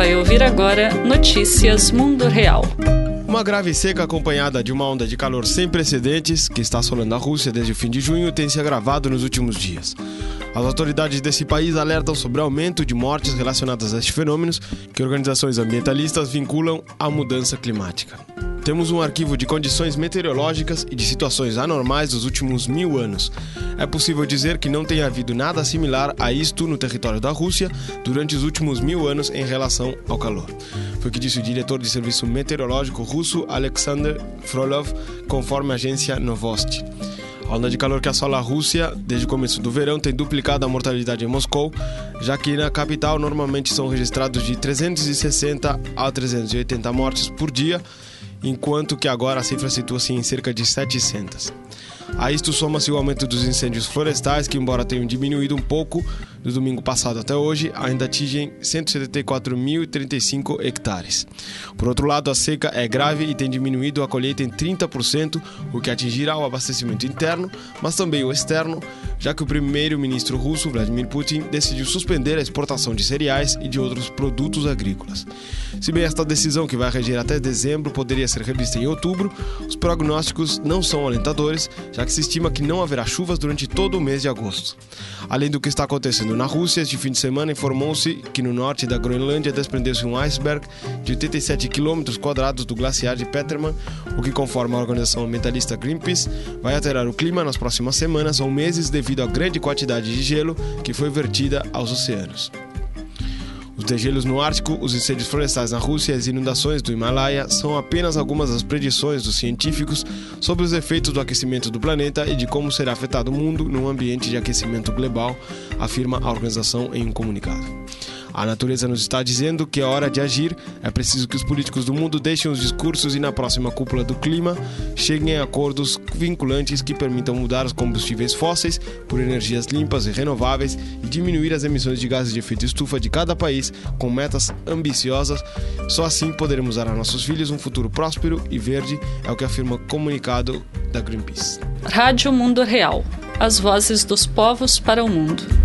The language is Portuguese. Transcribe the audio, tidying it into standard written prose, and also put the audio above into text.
vai ouvir agora Notícias Mundo Real. Uma grave seca acompanhada de uma onda de calor sem precedentes que está assolando a Rússia desde o fim de junho tem se agravado nos últimos dias. As autoridades desse país alertam sobre o aumento de mortes relacionadas a estes fenômenos que organizações ambientalistas vinculam à mudança climática. Temos um arquivo de condições meteorológicas e de situações anormais dos últimos 1000 anos. É possível dizer que não tenha havido nada similar a isto no território da Rússia durante os últimos 1000 anos em relação ao calor. Foi o que disse o diretor de serviço meteorológico russo Alexander Frolov, conforme a agência Novosti. A onda de calor que assola a Rússia desde o começo do verão tem duplicado a mortalidade em Moscou, já que na capital normalmente são registrados de 360 a 380 mortes por dia, enquanto que agora a cifra situa-se em cerca de 700. A isto soma-se o aumento dos incêndios florestais, que embora tenham diminuído um pouco do domingo passado até hoje, ainda atingem 174.035 hectares. Por outro lado, a seca é grave e tem diminuído a colheita em 30%, o que atingirá o abastecimento interno, mas também o externo, já que o primeiro-ministro russo, Vladimir Putin, decidiu suspender a exportação de cereais e de outros produtos agrícolas. Se bem esta decisão, que vai reger até dezembro, poderia ser revista em outubro, os prognósticos não são alentadores, já que se estima que não haverá chuvas durante todo o mês de agosto. Além do que está acontecendo na Rússia, este fim de semana informou-se que no norte da Groenlândia desprendeu-se um iceberg de 87 km² do glaciar de Petermann, o que, conforme a organização ambientalista Greenpeace, vai alterar o clima nas próximas semanas ou meses devido à grande quantidade de gelo que foi vertida aos oceanos. Os degelos no Ártico, os incêndios florestais na Rússia e as inundações do Himalaia são apenas algumas das predições dos científicos sobre os efeitos do aquecimento do planeta e de como será afetado o mundo num ambiente de aquecimento global, afirma a organização em um comunicado. A natureza nos está dizendo que é hora de agir, é preciso que os políticos do mundo deixem os discursos e na próxima cúpula do clima cheguem a acordos vinculantes que permitam mudar os combustíveis fósseis por energias limpas e renováveis e diminuir as emissões de gases de efeito estufa de cada país com metas ambiciosas. Só assim poderemos dar a nossos filhos um futuro próspero e verde, é o que afirma o comunicado da Greenpeace. Rádio Mundo Real. As vozes dos povos para o mundo.